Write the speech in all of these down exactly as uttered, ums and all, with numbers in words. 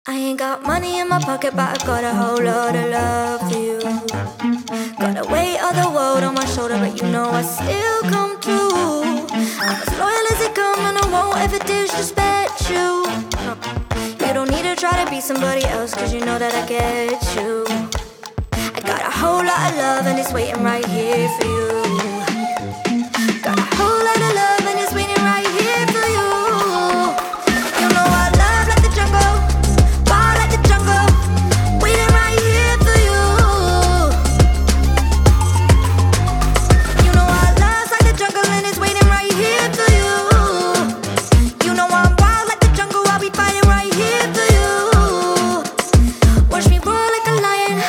I ain't got money in my pocket, but I got a whole lot of love for you. Got the weight of the world on my shoulder, but you know I still come through. I'm as loyal as it comes, and I won't ever disrespect you. You don't need to try to be somebody else, cause you know that I get you. I got a whole lot of love, and it's waiting right here for you. Got a whole lot of love, and it's waiting right here for you. You know I love like the jungle, wild like the jungle, waiting right here for you. You know I love like the jungle, and it's waiting right here for you. You know I'm wild like the jungle, I'll be fighting right here for you. Watch me roar like a lion.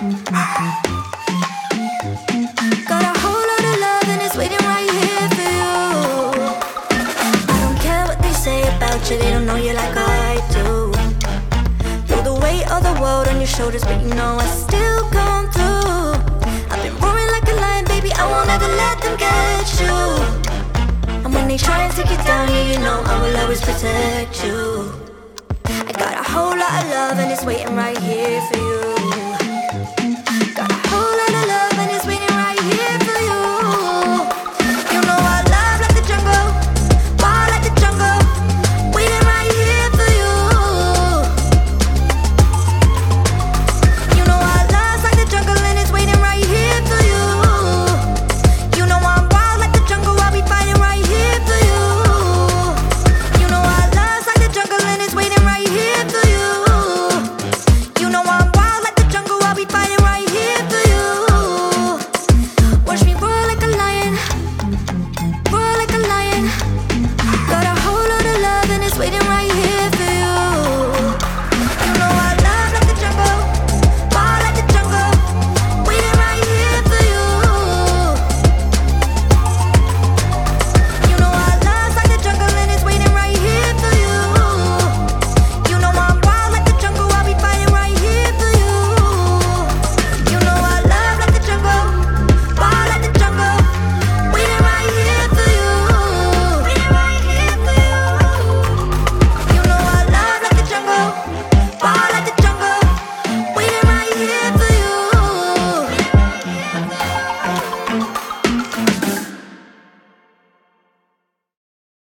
Got a whole lot of love, and it's waiting right here for you. I don't care what they say about you, they don't know you like I do. Feel the weight of the world on your shoulders, but you know I still come through. I've been roaring like a lion, baby, I won't ever let them get you. And when they try and take you down, yeah, you know I will always protect you. I got a whole lot of love, and it's waiting right here for you.